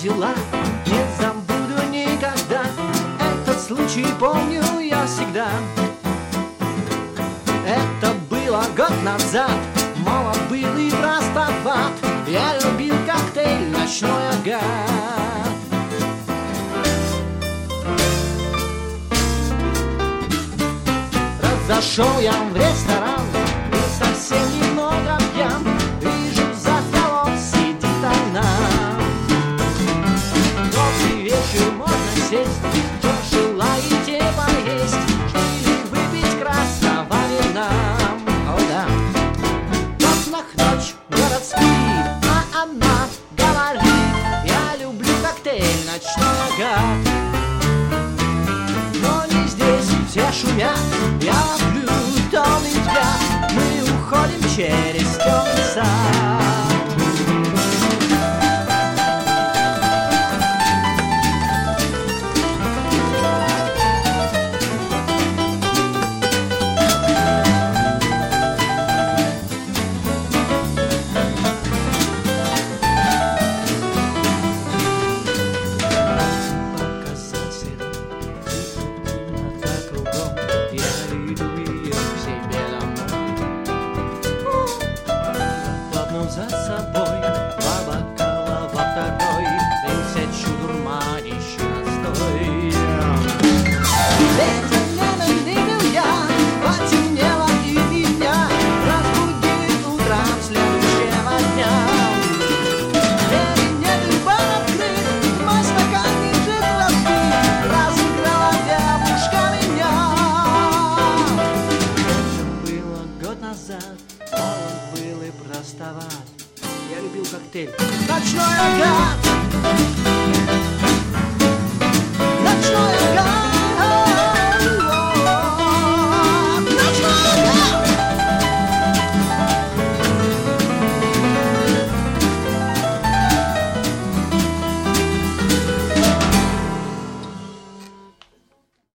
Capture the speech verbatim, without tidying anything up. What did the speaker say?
весела, не забуду никогда. Этот случай помню я всегда. Это было год назад, молод был и простоват. Я любил коктейль «Ночной агат». Зашел я в ресторан, и совсем немного пьян. Вижу, за столом сидит она. Добрый вечер, можно сесть, что желаете поесть, или выпить красного вина. О да. Топнах ночь городские, а она говорит: я люблю коктейль «Ночной агат». Но не здесь, все шумят, я ловлю томный взгляд. Мы уходим через темный сад. За собой два бокала во второй, тысячу дурманящий настой. Ветер не видел я, потемнело и меня разбудит утром следующего дня. Двери нет и бар открыт, мой стакан лежит разбит, разыграла девушка меня. Это было год назад, молод был и простоват. Я любил коктейль «Ночной агат». Ночной агат.